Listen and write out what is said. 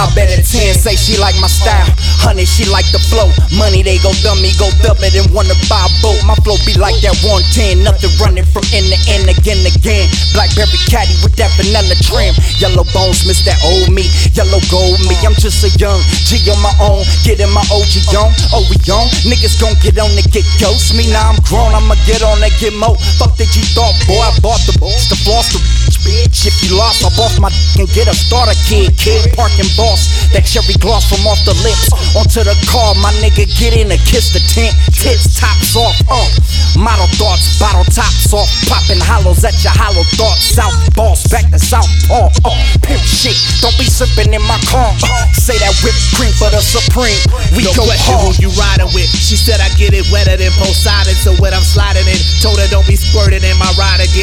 I bet at 10, say she like my style. Honey, she like the flow. Money, they go dummy, go dub it and wanna buy a boat. My flow be like that 110, nothing running from end to end again. Blackberry caddy with that vanilla trim. Yellow bones miss that old me, yellow gold me. I'm just a young G on my own, getting my OG on. Oh, we on, niggas gon' get on to get ghost me. Now I'm grown, I'ma get on and get mo. Fuck that you thought, boy, I bought the floss, the bitch. If you lost, I bought my and get a starter kid. Parking boss, that cherry gloss from off the lips onto the car, my nigga get in and kiss the tent. Tits tops off, model thoughts, bottle tops off, popping hollows at your hollow thoughts. South boss, back to South Paul. Pimp shit, don't be sipping in my car. Say that whipped cream for the Supreme. We no go question hard. who you riding with. She said I get it wetter than Poseidon, so when I'm sliding in, told her don't be squirting in my ride again.